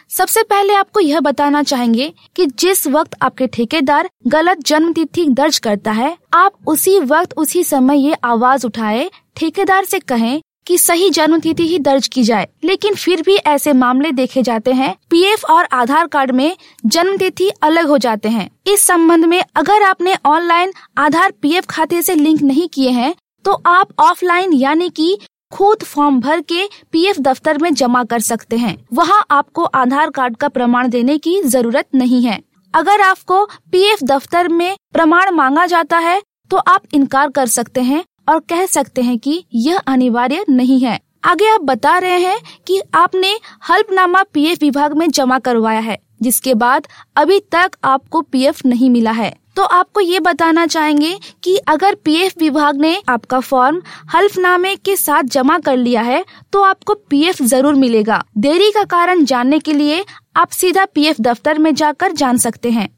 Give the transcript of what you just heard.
सबसे पहले आपको यह बताना चाहेंगे कि जिस वक्त आपके ठेकेदार गलत जन्म तिथि दर्ज करता है, आप उसी वक्त उसी समय ये आवाज उठाए, ठेकेदार से कहें कि सही जन्म तिथि ही दर्ज की जाए। लेकिन फिर भी ऐसे मामले देखे जाते हैं, पीएफ और आधार कार्ड में जन्म तिथि अलग हो जाते हैं। इस संबंध में अगर आपने ऑनलाइन आधार पीएफ खाते से लिंक नहीं किए हैं, तो आप ऑफलाइन यानी कि खुद फॉर्म भर के पीएफ दफ्तर में जमा कर सकते हैं। वहां आपको आधार कार्ड का प्रमाण देने की जरूरत नहीं है। अगर आपको पीएफ दफ्तर में प्रमाण मांगा जाता है, तो आप इनकार कर सकते हैं और कह सकते हैं कि यह अनिवार्य नहीं है। आगे आप बता रहे हैं कि आपने हल्फनामा पीएफ विभाग में जमा करवाया है, जिसके बाद अभी तक आपको पीएफ नहीं मिला है। तो आपको ये बताना चाहेंगे कि अगर पीएफ विभाग ने आपका फॉर्म हल्फनामे के साथ जमा कर लिया है, तो आपको पीएफ जरूर मिलेगा। देरी का कारण जानने के लिए आप सीधा पीएफ दफ्तर में जाकर जान सकते हैं।